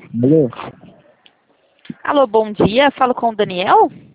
Alô? Alô, bom dia. Falo com o Daniel?